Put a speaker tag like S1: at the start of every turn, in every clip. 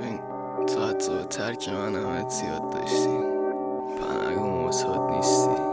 S1: ببین تو حتی به ترک من همه زیاد داشتی، پناهگاه معتاد نیستی.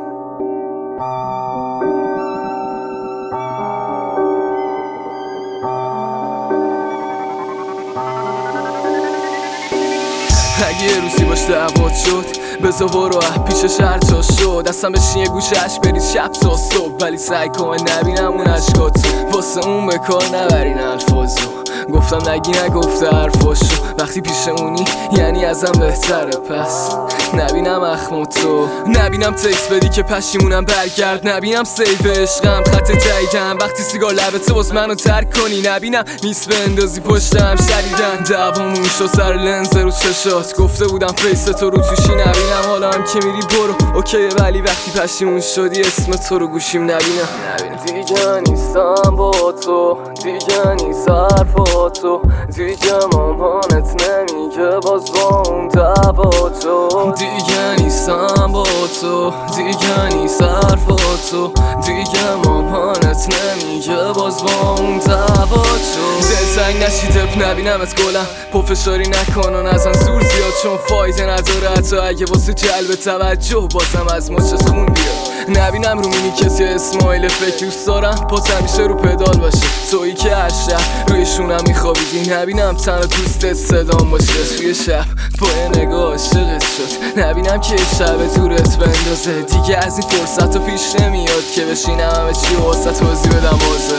S1: اگه یه روزی باش دعوات شد بذار برو پیشش هرجا شد، اصلا بشین یه گوشش بریز شب تا صبح، ولی سعی کن نبینم اون عشقاتو، واسه اون به کار نبرین الفاظو. گفتم نگی نگفته حرفاشو، وقتی پیشمونی یعنی ازم بهتره، پس نبینم اخماتو، نبینم تکس بدی که پشیمونم برگرد، نبینم سیف عشقم خط جدیدم وقتی سیگار لبته باز منو ترک کنی، نبینم نیست بندازی پشتم شدیدن دوامون شو سر لنز رو چشات، گفته بودم فیس تو رو توشی نبینم، حالا هم که میری برو اوکیه، ولی وقتی پشیمون شدی اسم تو رو گوشیم نبینم. دیگه نیستم با تو، دیگه نیست حرفاتو، دیگه مامانت نمیگه باز با اون دعواتو، دیگه نیستم با تو، دیگه نیست حرفاتو، دیگه مامانت نمیگه باز با اون دعواتو. دلتنگ نشی تپ نبینم از گلم، پافشاری نکن و نزن زور زیاد چون فایده نداره، حتی اگه واسه جلب توجه بازم از مچت خون بیاد. نبینم رو مینی کسی اسمایل فکر دوست دارم پات همیشه رو پدال باشه، تویی که هر شب روی شونم میخوابیدی، نبینم تنها دوستت صدام باشه، توی شب با یه نگاه عاشقت شد، نبینم که شب دورت بندازه، دیگه از این فرصت رو پیش نمیاد که بشینم همه چی واسه توضیح بدم واضح.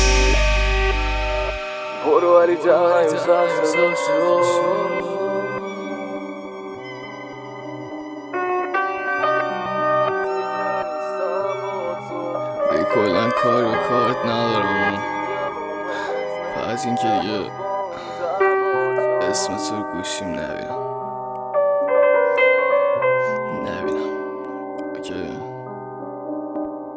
S1: برو ولی جمعه کلن کار و کارت ندارم، فقط این که دیگه اسم تو رو گوشیم نبینم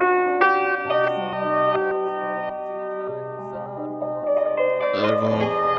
S1: اوکی.